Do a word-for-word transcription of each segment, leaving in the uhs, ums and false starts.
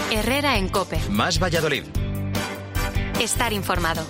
Herrera en COPE. Más Valladolid. Estar informado.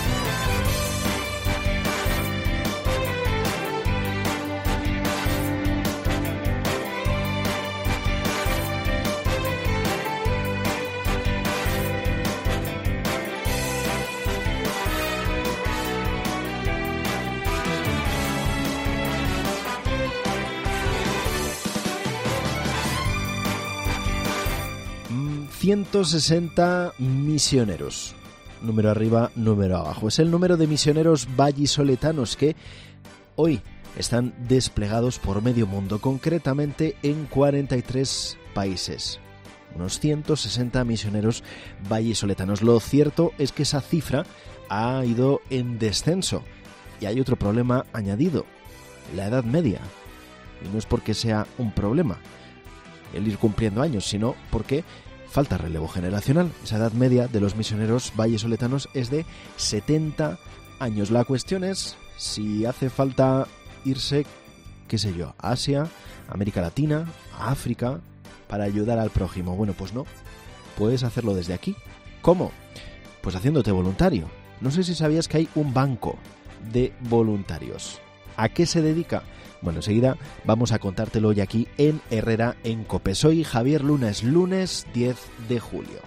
ciento sesenta misioneros. Número arriba, número abajo. Es el número de misioneros vallisoletanos que hoy están desplegados por medio mundo, concretamente en cuarenta y tres países. Unos ciento sesenta misioneros vallisoletanos. Lo cierto es que esa cifra ha ido en descenso. Y hay otro problema añadido: la edad media. Y no es porque sea un problema el ir cumpliendo años, sino porque falta relevo generacional. Esa edad media de los misioneros vallisoletanos es de setenta años. La cuestión es si hace falta irse, qué sé yo, a Asia, América Latina, a África, para ayudar al prójimo. Bueno, pues no. Puedes hacerlo desde aquí. ¿Cómo? Pues haciéndote voluntario. No sé si sabías que hay un banco de voluntarios. ¿A qué se dedica? Bueno, enseguida vamos a contártelo hoy aquí en Herrera en COPE. Soy Javier Luna, es lunes diez de julio.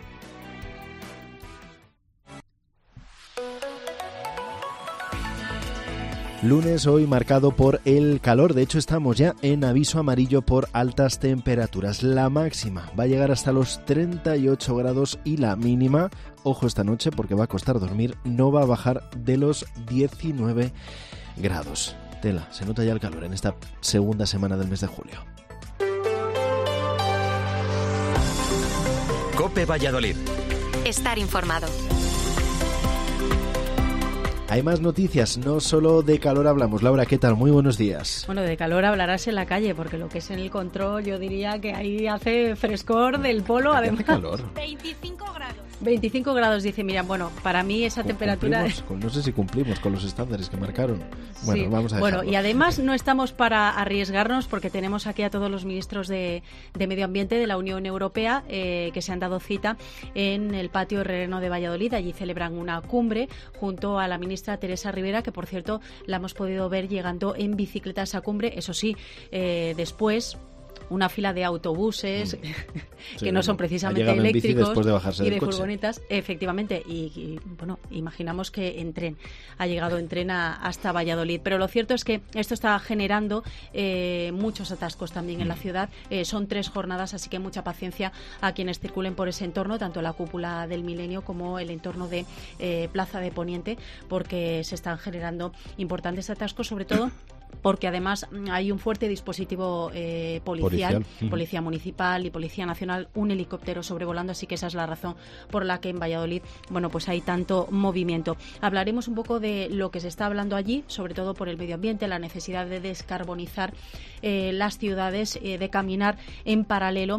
Lunes hoy marcado por el calor. De hecho, estamos ya en aviso amarillo por altas temperaturas. La máxima va a llegar hasta los treinta y ocho grados y la mínima, ojo esta noche porque va a costar dormir, no va a bajar de los diecinueve grados. Tela, se nota ya el calor en esta segunda semana del mes de julio. COPE Valladolid. Estar informado. Hay más noticias, no solo de calor hablamos. Laura, ¿qué tal? Muy buenos días. Bueno, de calor hablarás en la calle, porque lo que es en el control, yo diría que ahí hace frescor del polo, además. Calor. veinticinco grados. veinticinco grados, dice Miriam. Bueno, para mí esa temperatura... Con, no sé si cumplimos con los estándares que marcaron. Bueno, sí. vamos a dejarlo. Bueno, y además no estamos para arriesgarnos, porque tenemos aquí a todos los ministros de, de Medio Ambiente de la Unión Europea eh, que se han dado cita en el patio herrerano de Valladolid. Allí celebran una cumbre junto a la ministra Teresa Rivera, que por cierto la hemos podido ver llegando en bicicleta a esa cumbre. Eso sí, eh, después una fila de autobuses mm. que sí, no son precisamente eléctricos de y de coche. furgonetas, efectivamente, y, y bueno, imaginamos que en tren, ha llegado en tren a, hasta Valladolid, pero lo cierto es que esto está generando eh, muchos atascos también mm. en la ciudad. Eh, son tres jornadas, así que mucha paciencia a quienes circulen por ese entorno, tanto la cúpula del Milenio como el entorno de eh, Plaza de Poniente, porque se están generando importantes atascos, sobre todo porque además hay un fuerte dispositivo eh, policial, policial. Policía municipal y Policía Nacional, un helicóptero sobrevolando, así que esa es la razón por la que en Valladolid, bueno, pues hay tanto movimiento. Hablaremos un poco de lo que se está hablando allí, sobre todo por el medio ambiente, la necesidad de descarbonizar eh, las ciudades, eh, de caminar en paralelo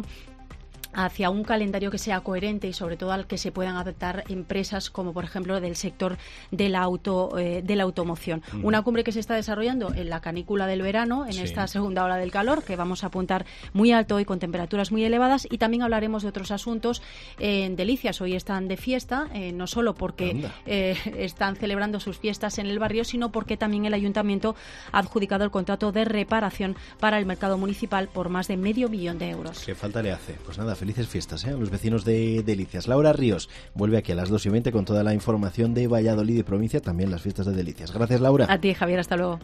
hacia un calendario que sea coherente y sobre todo al que se puedan adaptar empresas como por ejemplo del sector de la auto eh, de la automoción. Mm. Una cumbre que se está desarrollando en la canícula del verano, en sí. esta segunda ola del calor, que vamos a apuntar muy alto y con temperaturas muy elevadas, y también hablaremos de otros asuntos eh, en Delicias. Hoy están de fiesta, eh, no solo porque eh, están celebrando sus fiestas en el barrio, sino porque también el Ayuntamiento ha adjudicado el contrato de reparación para el mercado municipal por más de medio millón de euros. ¿Qué falta le hace? Pues nada, felices fiestas ¿eh? a los vecinos de Delicias. Laura Ríos vuelve aquí a las dos y veinte con toda la información de Valladolid y provincia, también las fiestas de Delicias. Gracias, Laura. A ti, Javier, hasta luego.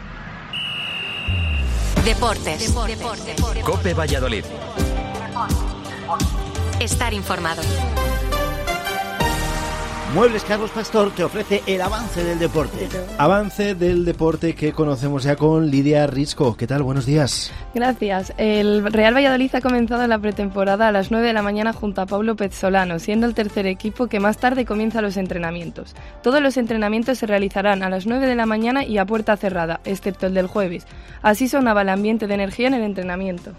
Deportes. Deportes. Deportes. COPE Valladolid. Estar informado. Muebles Carlos Pastor te ofrece el avance del deporte. Avance del deporte que conocemos ya con Lidia Risco. ¿Qué tal? Buenos días. Gracias. El Real Valladolid ha comenzado la pretemporada a las nueve de la mañana junto a Pablo Pezzolano, siendo el tercer equipo que más tarde comienza los entrenamientos. Todos los entrenamientos se realizarán a las nueve de la mañana y a puerta cerrada, excepto el del jueves. Así sonaba el ambiente de energía en el entrenamiento.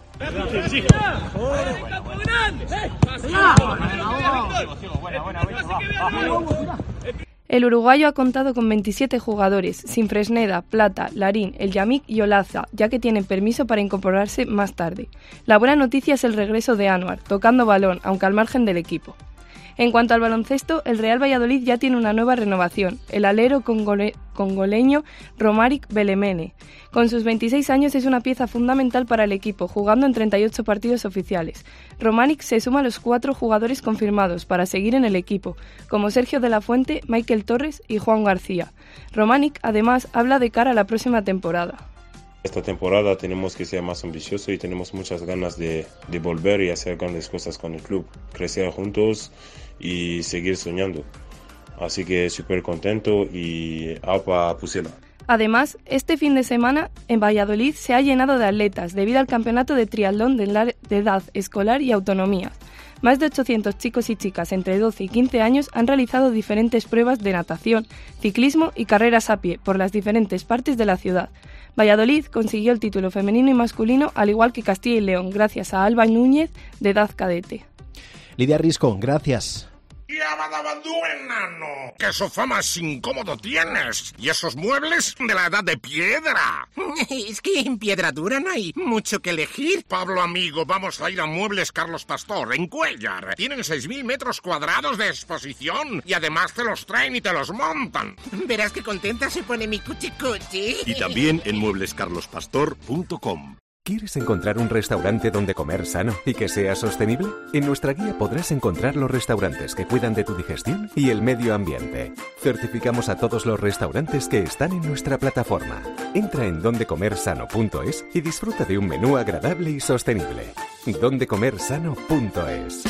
El uruguayo ha contado con veintisiete jugadores, sin Fresneda, Plata, Larín, El Yamik y Olaza, ya que tienen permiso para incorporarse más tarde. La buena noticia es el regreso de Anwar, tocando balón, aunque al margen del equipo. En cuanto al baloncesto, el Real Valladolid ya tiene una nueva renovación, el alero congole- congoleño Romaric Belemene. Con sus veintiséis años es una pieza fundamental para el equipo, jugando en treinta y ocho partidos oficiales. Romaric se suma a los cuatro jugadores confirmados para seguir en el equipo, como Sergio de la Fuente, Michael Torres y Juan García. Romaric, además, habla de cara a la próxima temporada. Esta temporada tenemos que ser más ambiciosos y tenemos muchas ganas de, de volver y hacer grandes cosas con el club, crecer juntos y seguir soñando. Así que súper contento y aupa pusela. Además, este fin de semana en Valladolid se ha llenado de atletas debido al campeonato de triatlón de edad escolar y autonomía. Más de ochocientos chicos y chicas entre doce y quince años han realizado diferentes pruebas de natación, ciclismo y carreras a pie por las diferentes partes de la ciudad. Valladolid consiguió el título femenino y masculino, al igual que Castilla y León, gracias a Alba Núñez, de edad cadete. Lidia Risco, gracias. ¡Yabadabadú, enano! ¡Qué sofá más incómodo tienes! ¿Y esos muebles de la edad de piedra? Es que en piedra dura no hay mucho que elegir. Pablo, amigo, vamos a ir a Muebles Carlos Pastor, en Cuéllar. Tienen seis mil metros cuadrados de exposición y además te los traen y te los montan. Verás qué contenta se pone mi cuchi-cuchi. Y también en muebles carlos pastor punto com. ¿Quieres encontrar un restaurante donde comer sano y que sea sostenible? En nuestra guía podrás encontrar los restaurantes que cuidan de tu digestión y el medio ambiente. Certificamos a todos los restaurantes que están en nuestra plataforma. Entra en donde comer sano punto es y disfruta de un menú agradable y sostenible. donde comer sano punto es.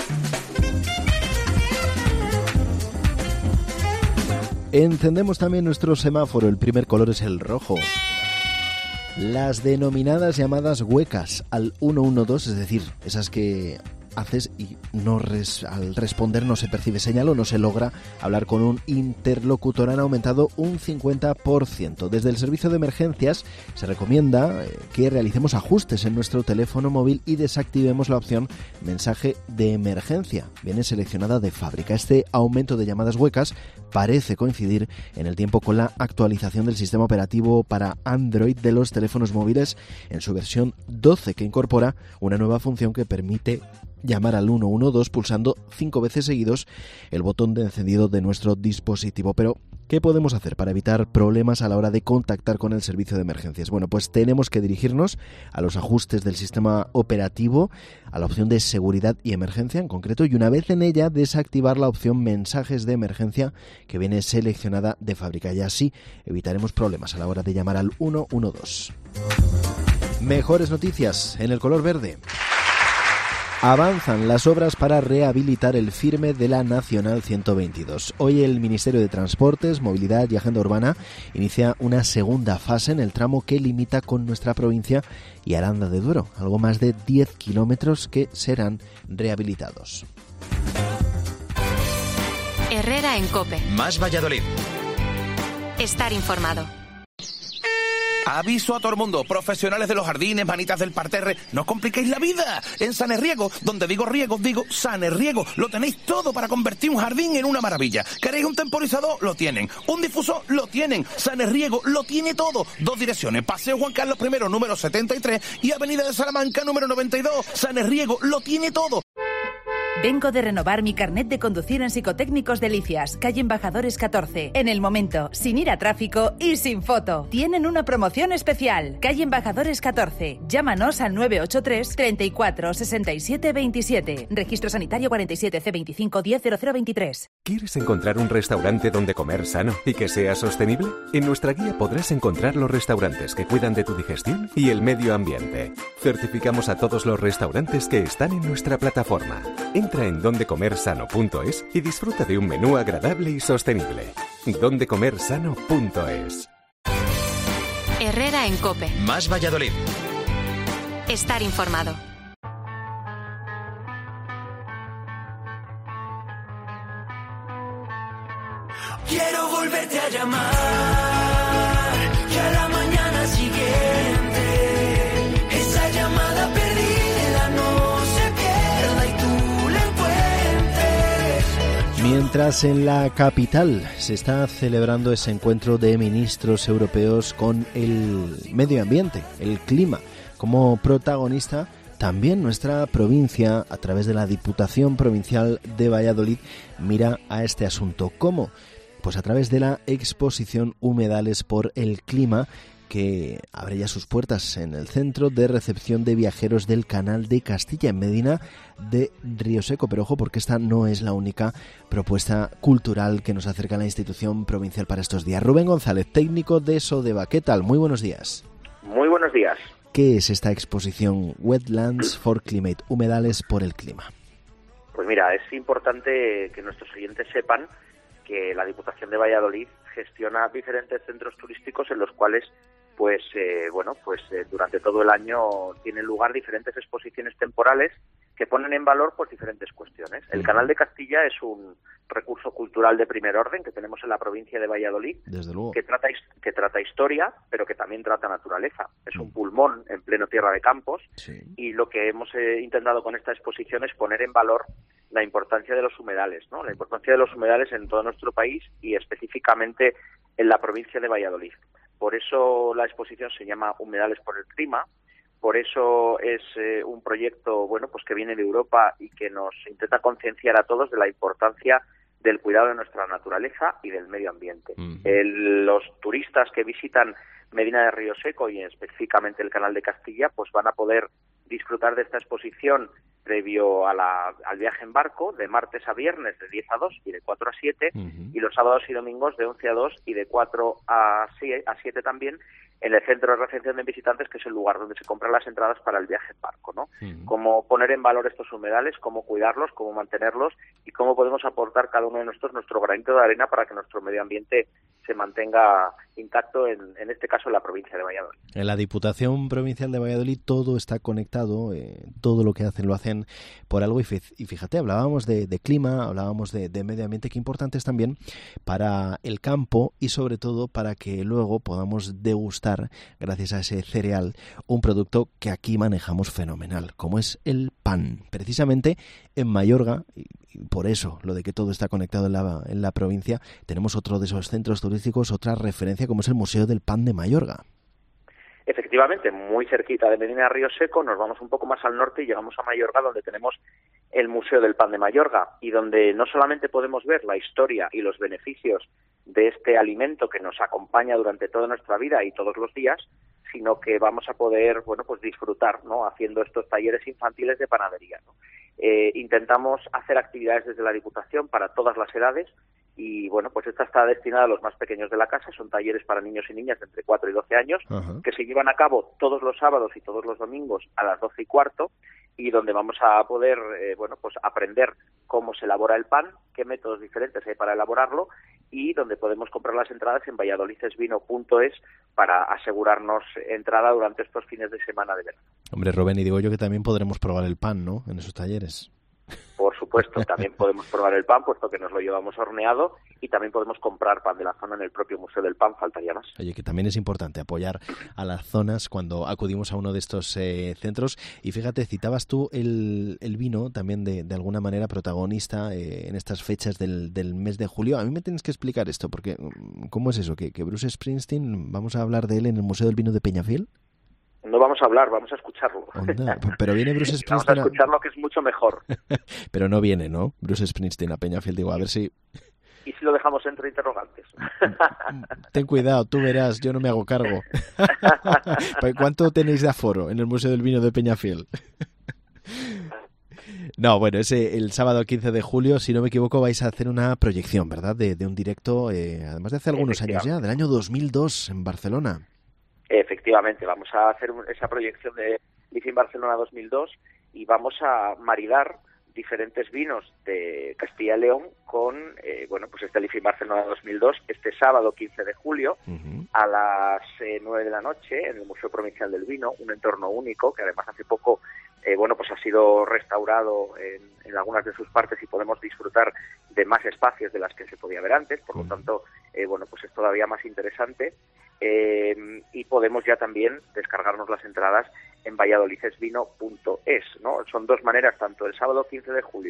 Encendemos también nuestro semáforo. El primer color es el rojo. Las denominadas llamadas huecas al uno uno dos, es decir, esas que haces y no res, al responder no se percibe señal o no se logra hablar con un interlocutor, han aumentado un cincuenta por ciento. Desde el servicio de emergencias se recomienda que realicemos ajustes en nuestro teléfono móvil y desactivemos la opción mensaje de emergencia. Viene seleccionada de fábrica. Este aumento de llamadas huecas parece coincidir en el tiempo con la actualización del sistema operativo para Android de los teléfonos móviles en su versión doce, que incorpora una nueva función que permite llamar al uno uno dos pulsando cinco veces seguidos el botón de encendido de nuestro dispositivo. Pero, ¿qué podemos hacer para evitar problemas a la hora de contactar con el servicio de emergencias? Bueno, pues tenemos que dirigirnos a los ajustes del sistema operativo, a la opción de seguridad y emergencia en concreto, y una vez en ella desactivar la opción mensajes de emergencia que viene seleccionada de fábrica, y así evitaremos problemas a la hora de llamar al uno uno dos. Mejores noticias en el color verde. Avanzan las obras para rehabilitar el firme de la Nacional ciento veintidós. Hoy el Ministerio de Transportes, Movilidad y Agenda Urbana inicia una segunda fase en el tramo que limita con nuestra provincia y Aranda de Duero, algo más de diez kilómetros que serán rehabilitados. Herrera en COPE. Más Valladolid. Estar informado. Aviso a todo el mundo, profesionales de los jardines, manitas del parterre, no os compliquéis la vida. En Sanerriego, donde digo riego, digo Sanerriego, lo tenéis todo para convertir un jardín en una maravilla. ¿Queréis un temporizador? Lo tienen. ¿Un difusor? Lo tienen. Sanerriego lo tiene todo. Dos direcciones, Paseo Juan Carlos primero, número setenta y tres y Avenida de Salamanca, número noventa y dos. Sanerriego lo tiene todo. Vengo de renovar mi carnet de conducir en Psicotécnicos Delicias, calle Embajadores catorce. En el momento, sin ir a tráfico y sin foto. Tienen una promoción especial. Calle Embajadores catorce. Llámanos al nueve ocho tres, treinta y cuatro, sesenta y siete, veintisiete. Registro sanitario cuarenta y siete C veinticinco diez cero cero veintitrés. ¿Quieres encontrar un restaurante donde comer sano y que sea sostenible? En nuestra guía podrás encontrar los restaurantes que cuidan de tu digestión y el medio ambiente. Certificamos a todos los restaurantes que están en nuestra plataforma. Entra en donde comer sano punto es y disfruta de un menú agradable y sostenible. donde comer sano punto es. Herrera en COPE. Más Valladolid. Estar informado. Quiero volverte a llamar, que a la mañana siguiente esa llamada perdida no se pierda y tú la encuentres. Mientras en la capital se está celebrando ese encuentro de ministros europeos con el medio ambiente, el clima, como protagonista, también nuestra provincia, a través de la Diputación Provincial de Valladolid, mira a este asunto. ¿Cómo? Pues a través de la exposición Humedales por el Clima, que abre ya sus puertas en el Centro de Recepción de Viajeros del Canal de Castilla, en Medina de Río Seco. Pero ojo, porque esta no es la única propuesta cultural que nos acerca a la institución provincial para estos días. Rubén González, técnico de Sodeva. ¿Qué tal? Muy buenos días. Muy buenos días. ¿Qué es esta exposición Wetlands for Climate, Humedales por el Clima? Pues mira, es importante que nuestros oyentes sepan que la Diputación de Valladolid gestiona diferentes centros turísticos en los cuales pues eh, bueno pues eh, durante todo el año tienen lugar diferentes exposiciones temporales que ponen en valor pues diferentes cuestiones. El Canal de Castilla es un recurso cultural de primer orden que tenemos en la provincia de Valladolid, desde luego, que trata que trata historia, pero que también trata naturaleza. Es un pulmón en pleno tierra de campos, sí. Y lo que hemos eh, intentado con esta exposición es poner en valor la importancia de los humedales, ¿no? La importancia de los humedales en todo nuestro país y específicamente en la provincia de Valladolid. Por eso la exposición se llama Humedales por el Clima. Por eso es eh, un proyecto, bueno, pues que viene de Europa y que nos intenta concienciar a todos de la importancia del cuidado de nuestra naturaleza y del medio ambiente. Uh-huh. El, los turistas que visitan Medina de Río Seco y específicamente el Canal de Castilla, pues van a poder disfrutar de esta exposición previo a la, al viaje en barco, de martes a viernes de diez a dos y de cuatro a siete, uh-huh. y los sábados y domingos de once a dos y de cuatro a siete también, en el Centro de Recepción de Visitantes, que es el lugar donde se compran las entradas para el viaje en barco, ¿no? Uh-huh. Cómo poner en valor estos humedales, cómo cuidarlos, cómo mantenerlos y cómo podemos aportar cada uno de nosotros nuestro granito de arena para que nuestro medio ambiente se mantenga intacto, en, en este caso en la provincia de Valladolid. En la Diputación Provincial de Valladolid todo está conectado, eh, todo lo que hacen lo hacen por algo, y fíjate, hablábamos de, de clima, hablábamos de, de medio ambiente, que importante es también para el campo y sobre todo para que luego podamos degustar, gracias a ese cereal, un producto que aquí manejamos fenomenal, como es el pan. Precisamente en Mayorga, y por eso lo de que todo está conectado en la, en la provincia, tenemos otro de esos centros turísticos, otra referencia, como es el Museo del Pan de Mayorga. Efectivamente, muy cerquita de Medina de Río Seco, nos vamos un poco más al norte y llegamos a Mayorga, donde tenemos el Museo del Pan de Mayorga, y donde no solamente podemos ver la historia y los beneficios de este alimento que nos acompaña durante toda nuestra vida y todos los días, sino que vamos a poder, bueno, pues disfrutar, ¿no?, haciendo estos talleres infantiles de panadería, ¿no? Eh, intentamos hacer actividades desde la Diputación para todas las edades. Y bueno, pues esta está destinada a los más pequeños de la casa. Son talleres para niños y niñas de entre cuatro y doce años, uh-huh. que se llevan a cabo todos los sábados y todos los domingos a las doce y cuarto, y donde vamos a poder eh, bueno, pues aprender cómo se elabora el pan, qué métodos diferentes hay para elaborarlo, y donde podemos comprar las entradas en valladolidesvino punto es para asegurarnos entrada durante estos fines de semana de verano. Hombre, Rubén, y digo yo que también podremos probar el pan, ¿no?, en esos talleres. Por supuesto, también podemos probar el pan, puesto que nos lo llevamos horneado, y también podemos comprar pan de la zona en el propio Museo del Pan, faltaría más. Oye, que también es importante apoyar a las zonas cuando acudimos a uno de estos eh, centros. Y fíjate, citabas tú el, el vino, también de, de alguna manera protagonista eh, en estas fechas del, del mes de julio. A mí me tienes que explicar esto, porque ¿cómo es eso? ¿Que, que Bruce Springsteen, vamos a hablar de él en el Museo del Vino de Peñafiel? No vamos a hablar, vamos a escucharlo. Onda, pero viene Bruce Springsteen. Vamos a escucharlo, que es mucho mejor. Pero no viene, ¿no?, Bruce Springsteen a Peñafiel, digo, a ver si... ¿Y si lo dejamos entre interrogantes? Ten cuidado, tú verás, yo no me hago cargo. ¿Cuánto tenéis de aforo en el Museo del Vino de Peñafiel? No, bueno, ese el sábado quince de julio, si no me equivoco, vais a hacer una proyección, ¿verdad?, de, de un directo, eh, además de hace algunos años ya, del año dos mil dos, en Barcelona. Efectivamente, vamos a hacer esa proyección de Lifin Barcelona dos mil dos y vamos a maridar diferentes vinos de Castilla y León con, eh, bueno, pues este Lifin Barcelona dos mil dos, este sábado quince de julio, uh-huh. a las eh, nueve de la noche, en el Museo Provincial del Vino, un entorno único que además hace poco, eh, bueno, pues ha sido restaurado en, en algunas de sus partes y podemos disfrutar de más espacios de las que se podía ver antes, por lo tanto, eh, bueno, pues es todavía más interesante. Eh, y podemos ya también descargarnos las entradas en valladolidesvino punto es, ¿no? Son dos maneras, tanto el sábado quince de julio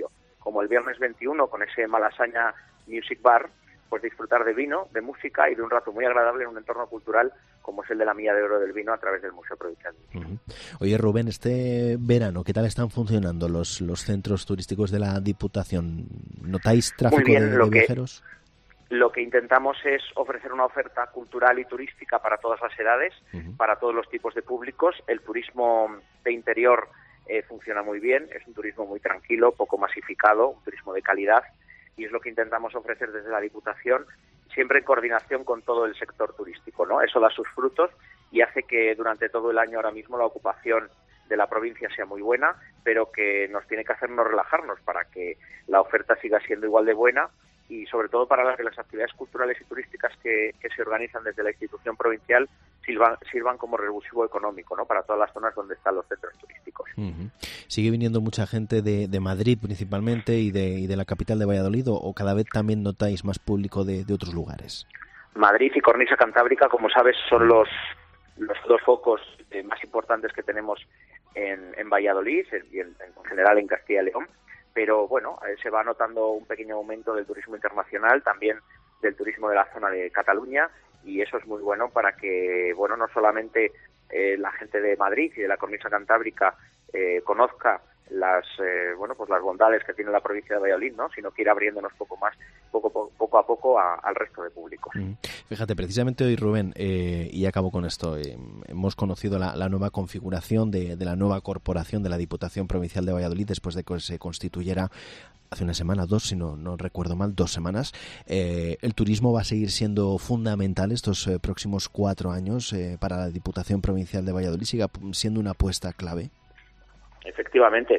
como el viernes veintiuno con ese Malasaña Music Bar, pues disfrutar de vino, de música y de un rato muy agradable en un entorno cultural como es el de la Milla de Oro del Vino a través del Museo Provincial. Uh-huh. Oye, Rubén, este verano, ¿qué tal están funcionando los, los centros turísticos de la Diputación? ¿Notáis tráfico Muy bien, de, lo de que, viajeros? Lo que intentamos es ofrecer una oferta cultural y turística para todas las edades, uh-huh. para todos los tipos de públicos. El turismo de interior eh, funciona muy bien, es un turismo muy tranquilo, poco masificado, un turismo de calidad, y es lo que intentamos ofrecer desde la Diputación, siempre en coordinación con todo el sector turístico, ¿no? Eso da sus frutos y hace que durante todo el año ahora mismo la ocupación de la provincia sea muy buena, pero que nos tiene que hacernos relajarnos para que la oferta siga siendo igual de buena y sobre todo para que las actividades culturales y turísticas que, que se organizan desde la institución provincial sirvan, sirvan como revulsivo económico, ¿no? Para todas las zonas donde están los centros turísticos. Uh-huh. ¿Sigue viniendo mucha gente de, de Madrid principalmente y de, y de la capital de Valladolid o, o cada vez también notáis más público de, de otros lugares? Madrid y Cornisa Cantábrica, como sabes, son los, los dos focos eh, más importantes que tenemos en, en Valladolid y en, en general en Castilla y León. Pero bueno, eh, se va notando un pequeño aumento del turismo internacional, también del turismo de la zona de Cataluña, y eso es muy bueno para que, bueno, no solamente eh, la gente de Madrid y de la Cornisa Cantábrica eh, conozca las eh, bueno pues las bondades que tiene la provincia de Valladolid, ¿no? Sino que ir abriéndonos poco más, poco poco a poco a, al resto de públicos. Mm. Fíjate, precisamente hoy, Rubén, eh, y acabo con esto, eh, hemos conocido la, la nueva configuración de, de la nueva corporación de la Diputación Provincial de Valladolid después de que se constituyera hace una semana, dos, si no, no recuerdo mal, dos semanas. Eh, el turismo va a seguir siendo fundamental estos eh, próximos cuatro años eh, para la Diputación Provincial de Valladolid, siga siendo una apuesta clave. Efectivamente,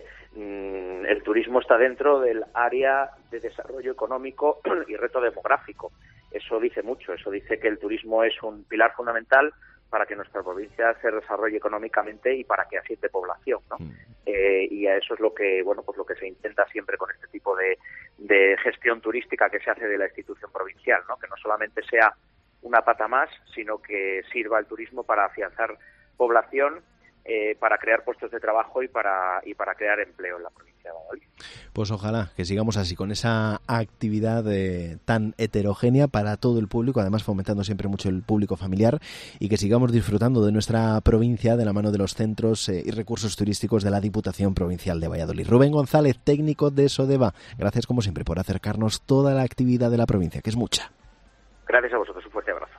el turismo está dentro del área de desarrollo económico y reto demográfico. Eso dice mucho, eso dice que el turismo es un pilar fundamental para que nuestra provincia se desarrolle económicamente y para que asiente población, ¿no? Mm. Eh, y a eso es lo que, bueno, pues lo que se intenta siempre con este tipo de, de gestión turística que se hace de la institución provincial, ¿no? Que no solamente sea una pata más, sino que sirva el turismo para afianzar población, Eh, para crear puestos de trabajo y para y para crear empleo en la provincia de Valladolid. Pues ojalá que sigamos así, con esa actividad eh, tan heterogénea para todo el público, además fomentando siempre mucho el público familiar, y que sigamos disfrutando de nuestra provincia de la mano de los centros eh, y recursos turísticos de la Diputación Provincial de Valladolid. Rubén González, técnico de Sodeva, gracias como siempre por acercarnos toda la actividad de la provincia, que es mucha. Gracias a vosotros, un fuerte abrazo.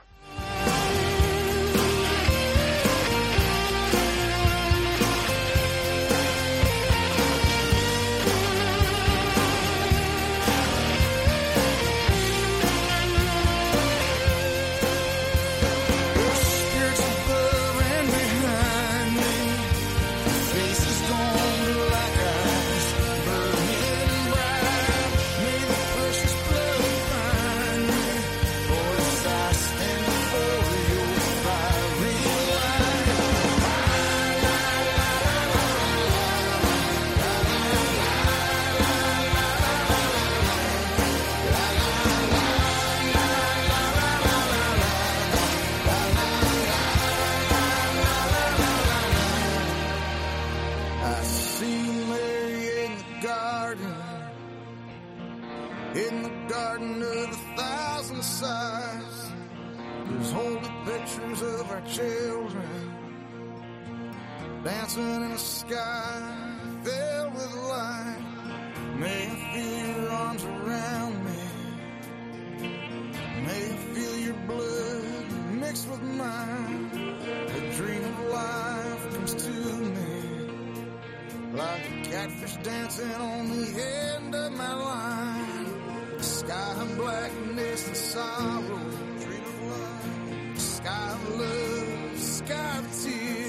In the garden of a thousand sighs, there's holy pictures of our children dancing in a sky filled with light. May I feel your arms around me, may I feel your blood mixed with mine. A dream of life comes to me like a catfish dancing on the end of my line. Sky of blackness and sorrow, dream of love. Sky of love, sky of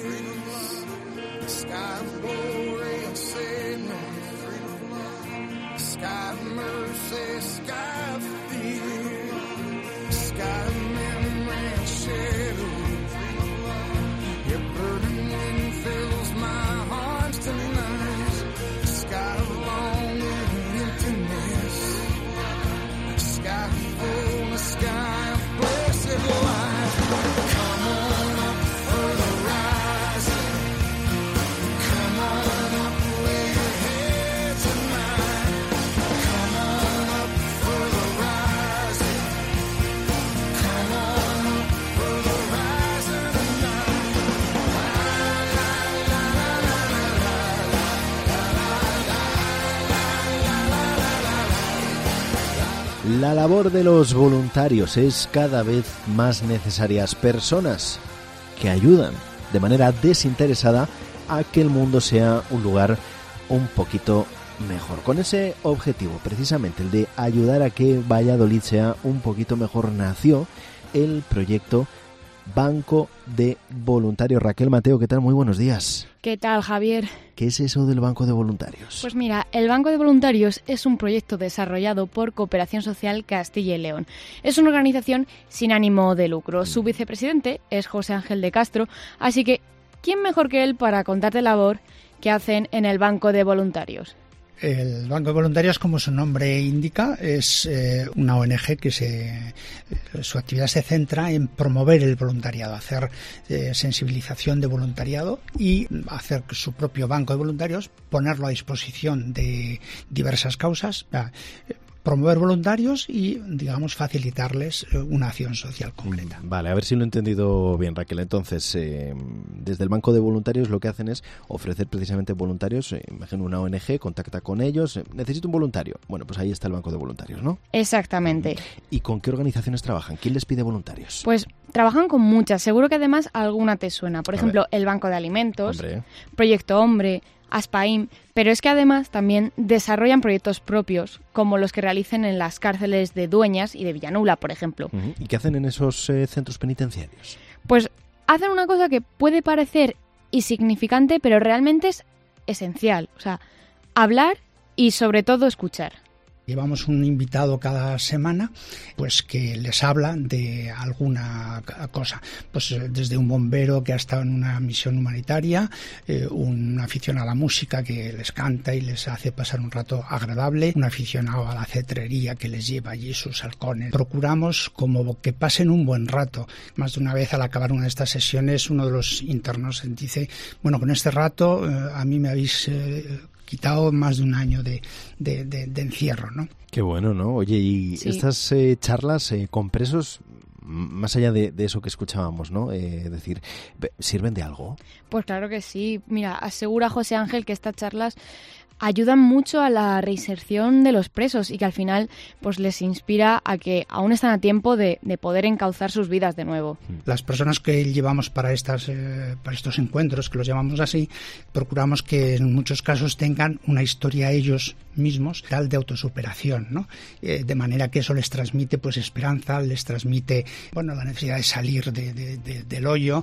tears. Sky of glory and sadness, dream of love. Sky of mercy, sky of fear. Sky of memory and shadow, dream of love. Your burning wind fills my heart tonight. Sky of longing and emptiness. Sky full, the sky of blessed light. Come on up further. La labor de los voluntarios es cada vez más necesaria. Personas que ayudan de manera desinteresada a que el mundo sea un lugar un poquito mejor. Con ese objetivo, precisamente el de ayudar a que Valladolid sea un poquito mejor, nació el proyecto Banco de Voluntarios. Raquel Mateo, ¿qué tal? Muy buenos días. ¿Qué tal, Javier? ¿Qué es eso del Banco de Voluntarios? Pues mira, el Banco de Voluntarios es un proyecto desarrollado por Cooperación Social Castilla y León. Es una organización sin ánimo de lucro. Su vicepresidente es José Ángel de Castro, así que ¿quién mejor que él para contarte la labor que hacen en el Banco de Voluntarios? El Banco de Voluntarios, como su nombre indica, es eh, una O N Ge que se, su actividad se centra en promover el voluntariado, hacer eh, sensibilización de voluntariado y hacer su propio banco de voluntarios, ponerlo a disposición de diversas causas, eh, promover voluntarios y, digamos, facilitarles una acción social concreta. Vale, a ver si lo he entendido bien, Raquel. Entonces, eh, desde el Banco de Voluntarios lo que hacen es ofrecer precisamente voluntarios. Eh, imagino una O N Ge, contacta con ellos. Eh, necesito un voluntario. Bueno, pues ahí está el Banco de Voluntarios, ¿no? Exactamente. ¿Y con qué organizaciones trabajan? ¿Quién les pide voluntarios? Pues trabajan con muchas. Seguro que además alguna te suena. Por A ejemplo, ver. el Banco de Alimentos, Hombre. Proyecto Hombre, Aspaim, pero es que además también desarrollan proyectos propios, como los que realicen en las cárceles de Dueñas y de Villanula, por ejemplo. Uh-huh. ¿Y qué hacen en esos eh, centros penitenciarios? Pues hacen una cosa que puede parecer insignificante, pero realmente es esencial. O sea, hablar y sobre todo escuchar. Llevamos un invitado cada semana, pues que les habla de alguna cosa, pues desde un bombero que ha estado en una misión humanitaria, eh, un aficionado a la música que les canta y les hace pasar un rato agradable, un aficionado a la cetrería que les lleva allí sus halcones. Procuramos como que pasen un buen rato. Más de una vez al acabar una de estas sesiones, uno de los internos dice, bueno, con este rato eh, a mí me habéis Eh, quitado más de un año de, de, de, de encierro, ¿no? Qué bueno, ¿no? Oye, y Sí. estas eh, charlas eh, con presos, m- más allá de, de eso que escuchábamos, ¿no? Eh, es decir, ve- ¿sirven de algo? Pues claro que sí. Mira, asegura José Ángel que estas charlas ayudan mucho a la reinserción de los presos y que al final pues les inspira a que aún están a tiempo de, de poder encauzar sus vidas de nuevo. Las personas que llevamos para estas eh, para estos encuentros, que los llamamos así, procuramos que en muchos casos tengan una historia ellos mismos tal de autosuperación, ¿no? Eh, de manera que eso les transmite pues esperanza, les transmite bueno la necesidad de salir de, de, de, del hoyo.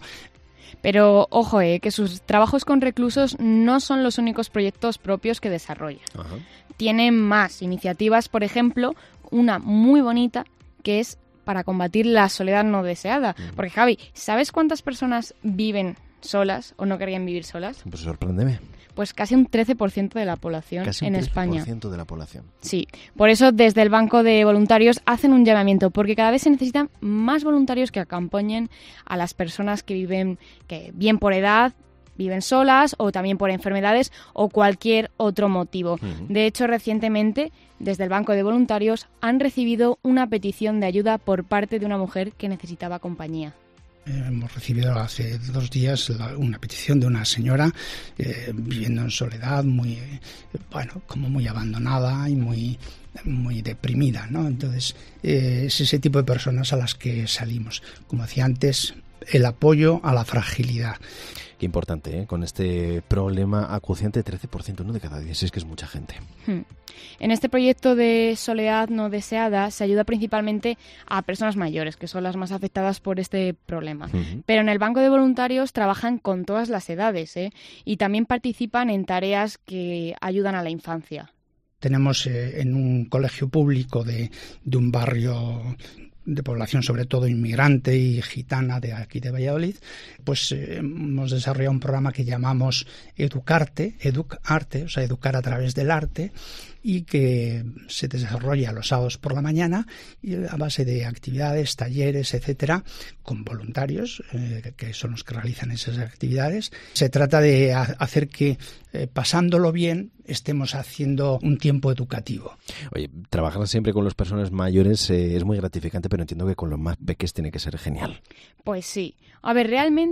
Pero ojo, eh, que sus trabajos con reclusos no son los únicos proyectos propios que desarrolla. Ajá. Tienen más iniciativas, por ejemplo, una muy bonita que es para combatir la soledad no deseada. Porque, Javi, ¿sabes cuántas personas viven solas o no querían vivir solas? Pues sorpréndeme. Pues casi un trece por ciento de la población Casi un en trece por ciento España. de la población. Sí, por eso desde el Banco de Voluntarios hacen un llamamiento, porque cada vez se necesitan más voluntarios que acompañen a las personas que viven, que bien por edad, viven solas o también por enfermedades o cualquier otro motivo. Ujú. De hecho, recientemente, desde el Banco de Voluntarios han recibido una petición de ayuda por parte de una mujer que necesitaba compañía. Eh, hemos recibido hace dos días la, una petición de una señora eh, viviendo en soledad, muy eh, bueno, como muy abandonada y muy muy deprimida, ¿no? Entonces eh, es ese tipo de personas a las que salimos. Como decía antes, el apoyo a la fragilidad. Qué importante, ¿eh? Con este problema acuciante, trece por ciento, uno de cada diez, es que es mucha gente. Hmm. En este proyecto de soledad no deseada se ayuda principalmente a personas mayores, que son las más afectadas por este problema. Uh-huh. Pero en el Banco de Voluntarios trabajan con todas las edades, ¿eh? Y también participan en tareas que ayudan a la infancia. Tenemos eh, en un colegio público de, de un barrio de población sobre todo inmigrante y gitana de aquí de Valladolid, pues eh, hemos desarrollado un programa que llamamos Educarte, Educarte, o sea, educar a través del arte, y que se desarrolla los sábados por la mañana y a base de actividades, talleres, etcétera, con voluntarios, eh, que son los que realizan esas actividades. Se trata de a- hacer que, eh, pasándolo bien, estemos haciendo un tiempo educativo. Oye, trabajar siempre con las personas mayores eh, es muy gratificante, pero entiendo que con los más peques tiene que ser genial. Pues sí. A ver, realmente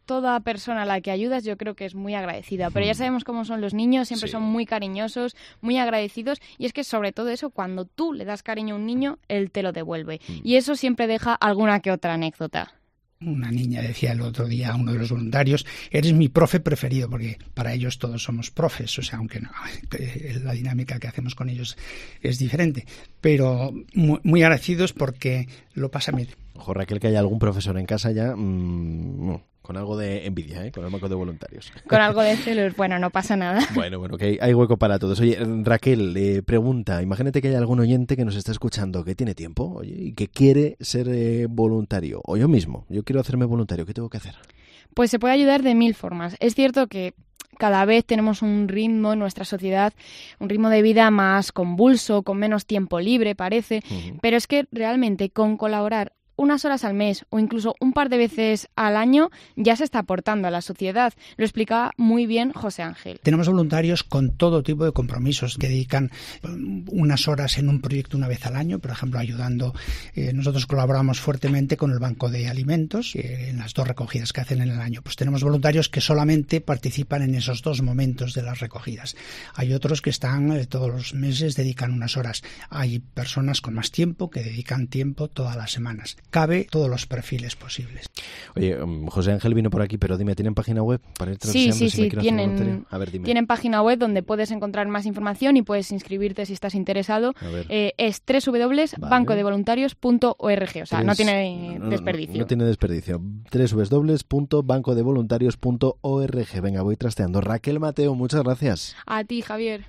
toda persona a la que ayudas yo creo que es muy agradecida, pero ya sabemos cómo son los niños, siempre sí. son muy cariñosos, muy agradecidos, y es que sobre todo eso, cuando tú le das cariño a un niño, él te lo devuelve, mm. y eso siempre deja alguna que otra anécdota. Una niña decía el otro día a uno de los voluntarios, eres mi profe preferido, porque para ellos todos somos profes, o sea, aunque no, la dinámica que hacemos con ellos es diferente, pero muy, muy agradecidos porque lo pasan bien. Ojo, Raquel, que haya algún profesor en casa ya mmm, con algo de envidia, ¿eh? Con el banco de voluntarios. Con algo de celos, bueno, no pasa nada. Bueno, bueno, que hay, hay hueco para todos. Oye, Raquel, le eh, pregunta, imagínate que hay algún oyente que nos está escuchando que tiene tiempo, oye, y que quiere ser eh, voluntario, o yo mismo, yo quiero hacerme voluntario, ¿qué tengo que hacer? Pues se puede ayudar de mil formas. Es cierto que cada vez tenemos un ritmo en nuestra sociedad, un ritmo de vida más convulso, con menos tiempo libre, parece, uh-huh. pero es que realmente con colaborar unas horas al mes o incluso un par de veces al año ya se está aportando a la sociedad. Lo explica muy bien José Ángel. Tenemos voluntarios con todo tipo de compromisos que dedican unas horas en un proyecto una vez al año, por ejemplo, ayudando. Eh, nosotros colaboramos fuertemente con el Banco de Alimentos eh, en las dos recogidas que hacen en el año. Pues tenemos voluntarios que solamente participan en esos dos momentos de las recogidas. Hay otros que están eh, todos los meses, dedican unas horas. Hay personas con más tiempo que dedican tiempo todas las semanas. Cabe todos los perfiles posibles. Oye, um, José Ángel vino por aquí, pero dime, ¿tienen página web para ir Sí, sí, si sí, tienen, a ver, dime. tienen página web donde puedes encontrar más información y puedes inscribirte si estás interesado. Eh, es doble u doble u doble u punto banco de voluntarios punto org, o sea, Tres, no tiene no, desperdicio. No, no tiene desperdicio. doble u doble u doble u punto banco de voluntarios punto org. Venga, voy trasteando. Raquel Mateo, muchas gracias. A ti, Javier.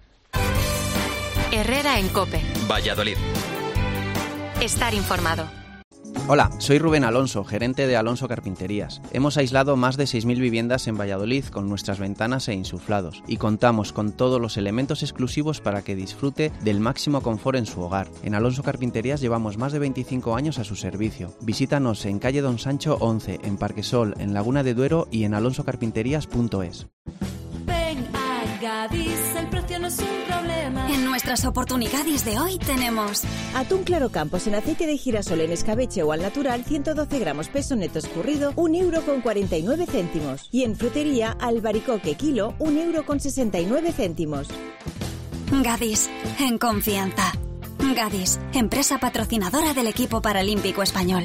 Herrera en COPE. Valladolid. Estar informado. Hola, soy Rubén Alonso, gerente de Alonso Carpinterías. Hemos aislado más de seis mil viviendas en Valladolid con nuestras ventanas e insuflados y contamos con todos los elementos exclusivos para que disfrute del máximo confort en su hogar. En Alonso Carpinterías llevamos más de veinticinco años a su servicio. Visítanos en calle Don Sancho once, en Parquesol, en Laguna de Duero y en alonso carpinterías punto es. Ven a Gadis, el precio no es un problema. En nuestras oportunidades de hoy tenemos atún Claro Campos en aceite de girasol en escabeche o al natural, ciento doce gramos, peso neto escurrido, un euro con cuarenta y nueve céntimos. Y en frutería, albaricoque kilo, un euro con sesenta y nueve céntimos. Gadis, en confianza. Gadis, empresa patrocinadora del equipo paralímpico español.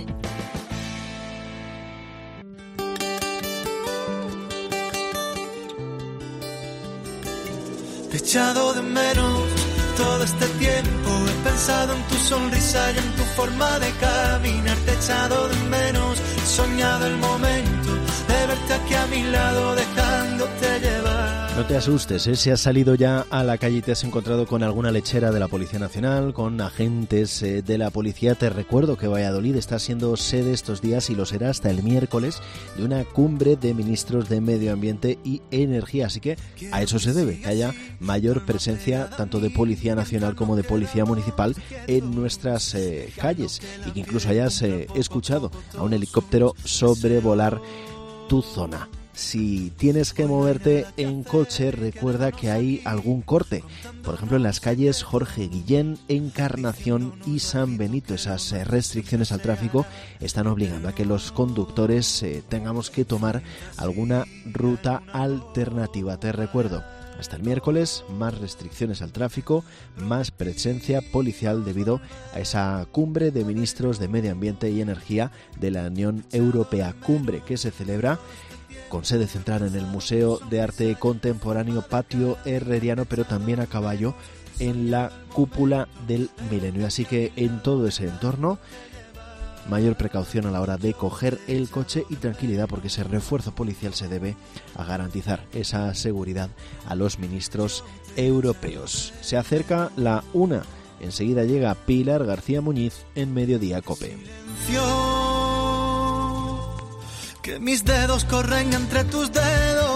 Te he echado de menos todo este tiempo. He pensado en tu sonrisa y en tu forma de caminar. Te he echado de menos, he soñado el momento de verte aquí a mi lado, dejándote llevar. No te asustes, ¿eh? Si has salido ya a la calle y te has encontrado con alguna lechera de la Policía Nacional, con agentes eh, de la policía, te recuerdo que Valladolid está siendo sede estos días, y lo será hasta el miércoles, de una cumbre de ministros de Medio Ambiente y Energía. Así que a eso se debe, que haya mayor presencia tanto de Policía Nacional como de Policía Municipal en nuestras eh, calles, y que incluso hayas eh, escuchado a un helicóptero sobrevolar tu zona. Si tienes que moverte en coche, recuerda que hay algún corte. Por ejemplo, en las calles Jorge Guillén, Encarnación y San Benito. Esas restricciones al tráfico están obligando a que los conductores eh, tengamos que tomar alguna ruta alternativa. Te recuerdo, hasta el miércoles, más restricciones al tráfico, más presencia policial debido a esa cumbre de ministros de Medio Ambiente y Energía de la Unión Europea. Cumbre que se celebra con sede central en el Museo de Arte Contemporáneo Patio Herreriano, pero también a caballo en la Cúpula del Milenio. Así que en todo ese entorno, mayor precaución a la hora de coger el coche y tranquilidad, porque ese refuerzo policial se debe a garantizar esa seguridad a los ministros europeos. Se acerca la una. Enseguida llega Pilar García Muñiz en Mediodía COPE. Que mis dedos corren entre tus dedos.